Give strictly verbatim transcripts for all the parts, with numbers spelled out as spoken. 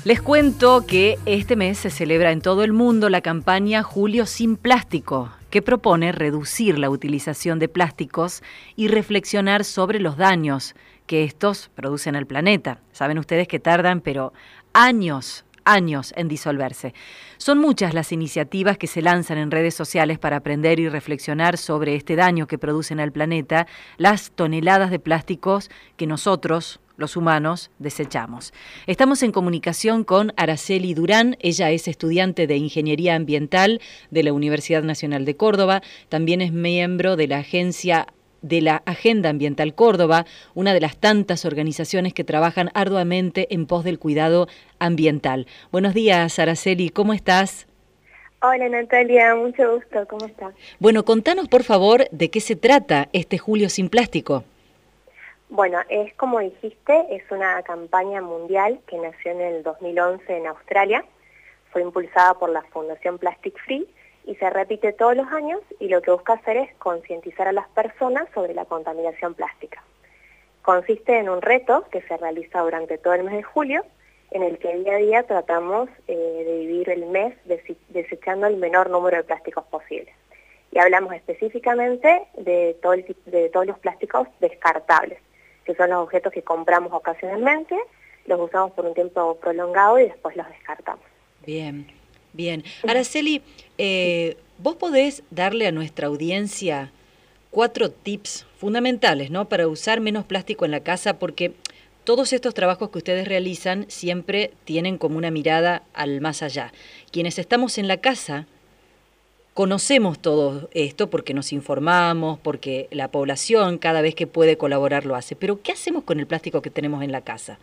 Les cuento que este mes se celebra en todo el mundo la campaña Julio sin Plástico, que propone reducir la utilización de plásticos y reflexionar sobre los daños que estos producen al planeta. Saben ustedes que tardan, pero años, años en disolverse. Son muchas las iniciativas que se lanzan en redes sociales para aprender y reflexionar sobre este daño que producen al planeta las toneladas de plásticos que nosotros, los humanos, desechamos. Estamos en comunicación con Araceli Durán. Ella es estudiante de Ingeniería Ambiental de la Universidad Nacional de Córdoba. También es miembro de la agencia de la Agenda Ambiental Córdoba, una de las tantas organizaciones que trabajan arduamente en pos del cuidado ambiental. Buenos días, Araceli, ¿cómo estás? Hola, Natalia, mucho gusto, ¿cómo estás? Bueno, contanos, por favor, de qué se trata este Julio sin Plástico. Bueno, es como dijiste, es una campaña mundial que nació en el dos mil once en Australia, fue impulsada por la Fundación Plastic Free y se repite todos los años, y lo que busca hacer es concientizar a las personas sobre la contaminación plástica. Consiste en un reto que se realiza durante todo el mes de julio, en el que día a día tratamos eh, de vivir el mes desechando el menor número de plásticos posible. Y hablamos específicamente de, todo el, de todos los plásticos descartables, que son los objetos que compramos ocasionalmente, los usamos por un tiempo prolongado y después los descartamos. Bien, bien. Araceli, eh, vos podés darle a nuestra audiencia cuatro tips fundamentales, ¿no?, para usar menos plástico en la casa, porque todos estos trabajos que ustedes realizan siempre tienen como una mirada al más allá. Quienes estamos en la casa conocemos todo esto porque nos informamos, porque la población cada vez que puede colaborar lo hace. Pero ¿qué hacemos con el plástico que tenemos en la casa?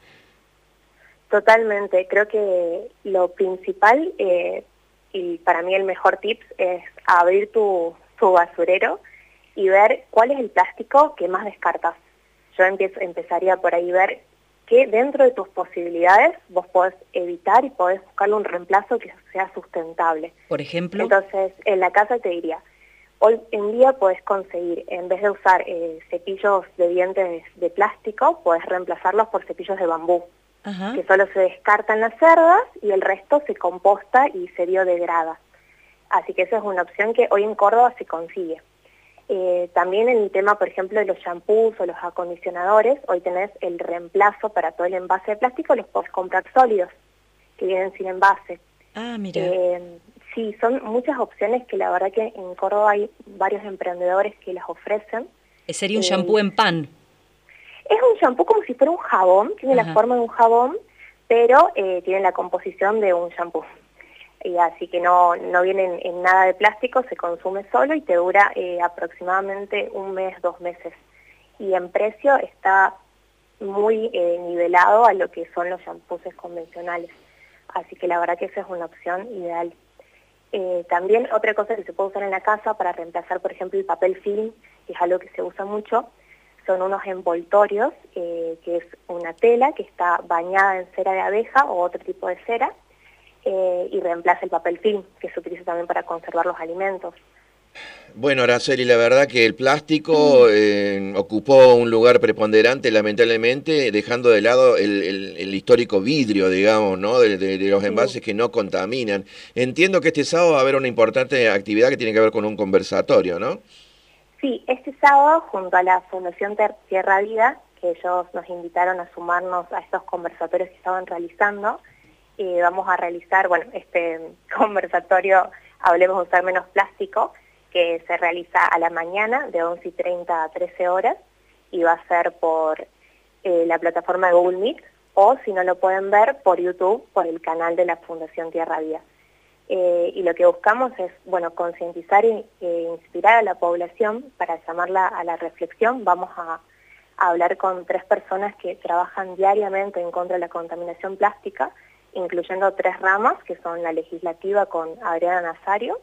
Totalmente. Creo que lo principal, eh, y para mí el mejor tip, es abrir tu, tu basurero y ver cuál es el plástico que más descartas. Yo empiezo, empezaría por ahí ver que dentro de tus posibilidades vos podés evitar y podés buscarle un reemplazo que sea sustentable. Por ejemplo. Entonces, en la casa te diría, hoy en día podés conseguir, en vez de usar eh, cepillos de dientes de plástico, podés reemplazarlos por cepillos de bambú, Ajá. que solo se descartan las cerdas y el resto se composta y se biodegrada. Así que esa es una opción que hoy en Córdoba se consigue. Eh, también en el tema, por ejemplo, de los shampoos o los acondicionadores, hoy tenés el reemplazo para todo el envase de plástico, los podés comprar sólidos, que vienen sin envase. Ah, mira. Eh, sí, son muchas opciones que la verdad que en Córdoba hay varios emprendedores que las ofrecen. ¿Sería un eh, shampoo en pan? Es un shampoo como si fuera un jabón, tiene Ajá. la forma de un jabón, pero eh, tiene la composición de un shampoo. Y así que no, no viene en, en nada de plástico, se consume solo y te dura eh, aproximadamente un mes, dos meses. Y en precio está muy eh, nivelado a lo que son los shampoos convencionales. Así que la verdad que esa es una opción ideal. Eh, también otra cosa que se puede usar en la casa para reemplazar, por ejemplo, el papel film, que es algo que se usa mucho, son unos envoltorios, eh, que es una tela que está bañada en cera de abeja o otro tipo de cera, Eh, y reemplaza el papel film, que se utiliza también para conservar los alimentos. Bueno, Araceli, la verdad que el plástico eh, ocupó un lugar preponderante, lamentablemente, dejando de lado el, el, el histórico vidrio, digamos, ¿no?, de, de, de los envases sí. que no contaminan. Entiendo que este sábado va a haber una importante actividad que tiene que ver con un conversatorio, ¿no? Sí, este sábado, junto a la Fundación Tierra Vida, que ellos nos invitaron a sumarnos a estos conversatorios que estaban realizando, Eh, vamos a realizar, bueno, este conversatorio Hablemos de usar menos plástico, que se realiza a la mañana de once y treinta a trece horas y va a ser por eh, la plataforma de Google Meet, o si no lo pueden ver por YouTube, por el canal de la Fundación Tierra Vida. Eh, y lo que buscamos es, bueno, concientizar e eh, inspirar a la población para llamarla a la reflexión. Vamos a, a hablar con tres personas que trabajan diariamente en contra de la contaminación plástica, incluyendo tres ramas, que son la legislativa con Adriana Nazario,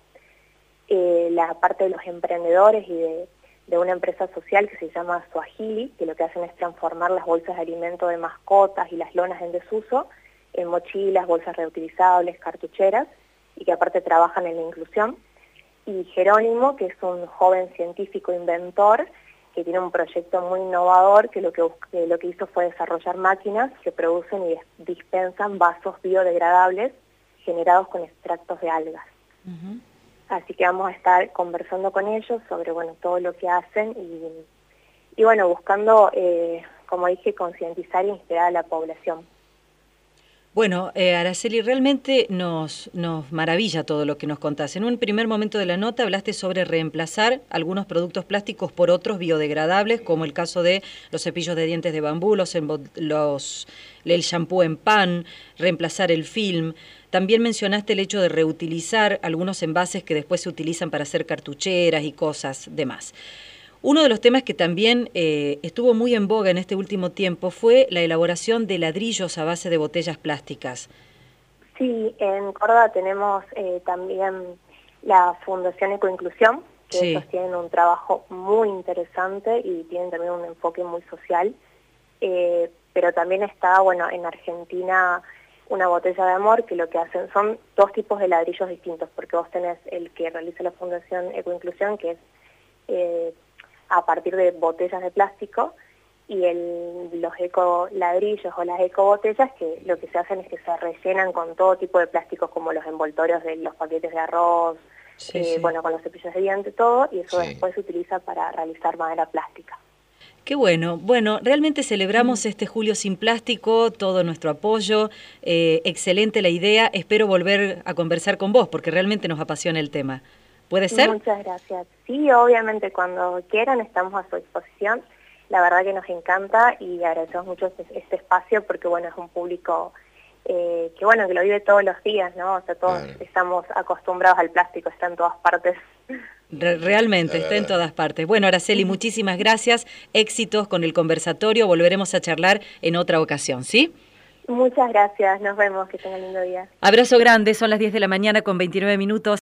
eh, la parte de los emprendedores y de, de una empresa social que se llama Swahili, que lo que hacen es transformar las bolsas de alimento de mascotas y las lonas en desuso en mochilas, bolsas reutilizables, cartucheras, y que aparte trabajan en la inclusión. Y Jerónimo, que es un joven científico inventor que tiene un proyecto muy innovador que lo que, que lo que hizo fue desarrollar máquinas que producen y dispensan vasos biodegradables generados con extractos de algas. Uh-huh. Así que vamos a estar conversando con ellos sobre bueno todo lo que hacen y, y bueno, buscando, eh, como dije, concientizar e inspirar a la población. Bueno, eh, Araceli, realmente nos, nos maravilla todo lo que nos contás. En un primer momento de la nota hablaste sobre reemplazar algunos productos plásticos por otros biodegradables, como el caso de los cepillos de dientes de bambú, los, los, el shampoo en pan, reemplazar el film. También mencionaste el hecho de reutilizar algunos envases que después se utilizan para hacer cartucheras y cosas demás. Uno de los temas que también eh, estuvo muy en boga en este último tiempo fue la elaboración de ladrillos a base de botellas plásticas. Sí, en Córdoba tenemos eh, también la Fundación Ecoinclusión, que sí. Ellos tienen un trabajo muy interesante y tienen también un enfoque muy social, eh, pero también está, bueno, en Argentina una botella de amor, que lo que hacen son dos tipos de ladrillos distintos, porque vos tenés el que realiza la Fundación Ecoinclusión, que es eh, a partir de botellas de plástico, y el, los eco ladrillos o las eco botellas, que lo que se hacen es que se rellenan con todo tipo de plásticos, como los envoltorios de los paquetes de arroz, sí, eh, sí. bueno, con los cepillos de dientes, todo, y eso sí. Después se utiliza para realizar madera plástica. Qué bueno. Bueno, realmente celebramos mm. este Julio sin Plástico, todo nuestro apoyo, eh, excelente la idea, espero volver a conversar con vos, porque realmente nos apasiona el tema. ¿Puede ser? Muchas gracias. Sí, obviamente, cuando quieran estamos a su disposición. La verdad que nos encanta y agradecemos mucho este, este espacio porque, bueno, es un público eh, que, bueno, que lo vive todos los días, ¿no? O sea, todos claro. estamos acostumbrados al plástico, está en todas partes. Re- realmente, está en todas partes. Bueno, Araceli, muchísimas gracias. Éxitos con el conversatorio. Volveremos a charlar en otra ocasión, ¿sí? Muchas gracias. Nos vemos. Que tengan lindo día. Abrazo grande. Son las diez de la mañana con veintinueve minutos.